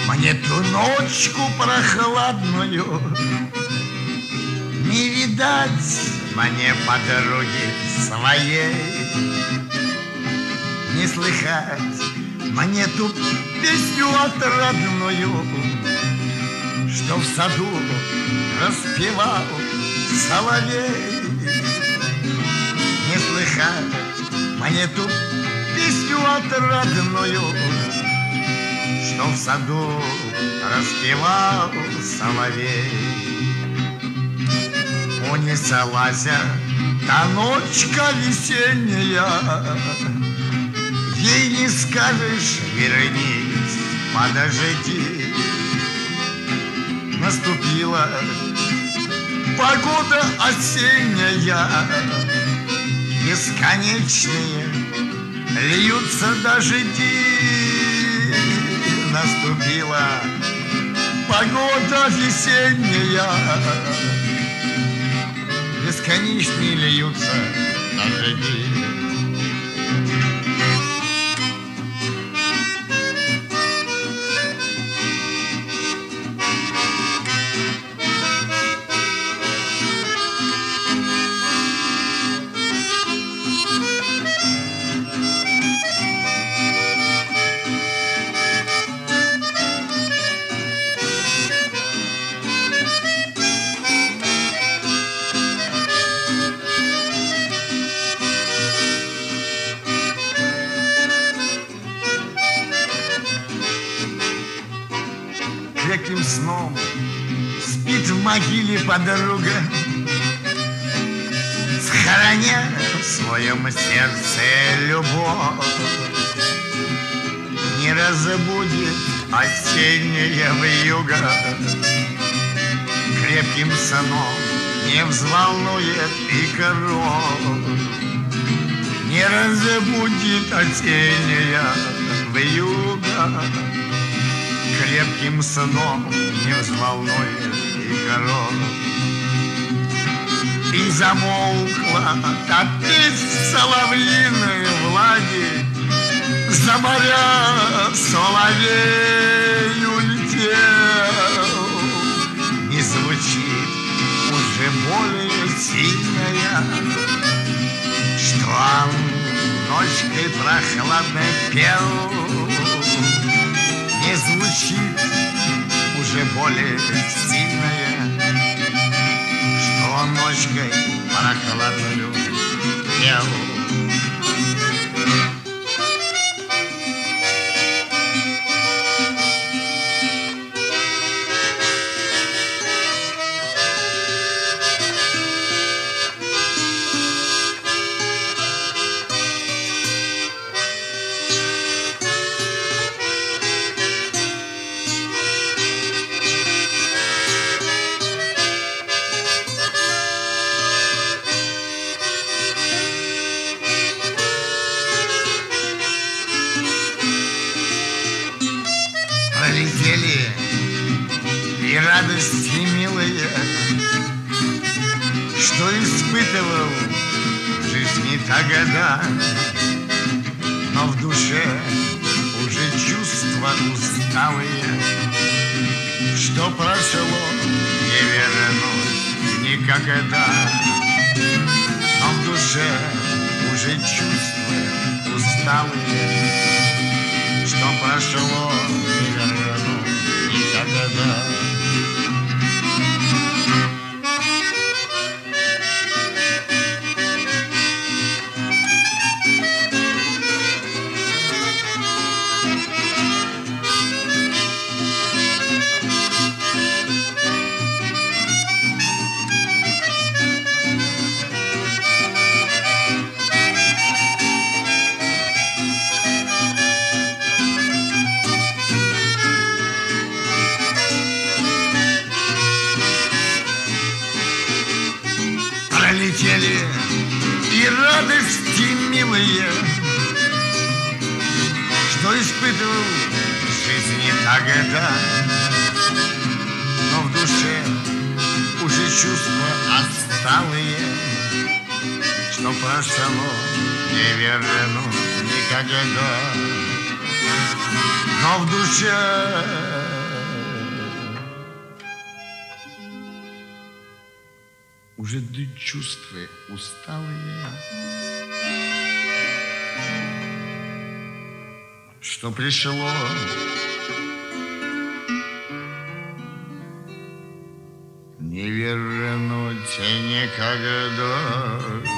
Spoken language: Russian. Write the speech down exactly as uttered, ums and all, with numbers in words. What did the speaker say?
Мне ту ночку прохладную не видать мне подруги своей, не слыхать мне ту песню отрадную, что в саду распевал соловей. Не слыхать мне ту песню отрадную, что в саду распевал соловей. Унеслась та ночка весенняя, ей не скажешь: вернись, подожди. Наступила погода осенняя, бесконечные льются дожди. Наступила погода весенняя, бесконечные льются дожди. Крепким сном спит в могиле подруга, схороня в своем сердце любовь. Не разбудит осенняя вьюга, крепким сном не взволнует и кровь. Не разбудит осенняя вьюга, крепким сном не взволнует и кровь. И замолкла та песнь соловьиной влаги, за моря соловей улетел. Не звучит уже более сильная, что он ночкой прохладной пел. Не звучит уже более сильная, что он ночкой прохладную пел. Пролетели и радости милые, что испытывал в жизни тогда, но в душе уже чувства усталые, что прошло не вернуть никогда. Но в душе уже чувства усталые, что прошло не вернуть никогда. Пролетели и радости милые, что испытывал в жизни тогда, но в душе уже чувства отсталые, что прошло не вернуть никогда. Но в душе уже до чувства усталые, что пришло не вернуть никогда.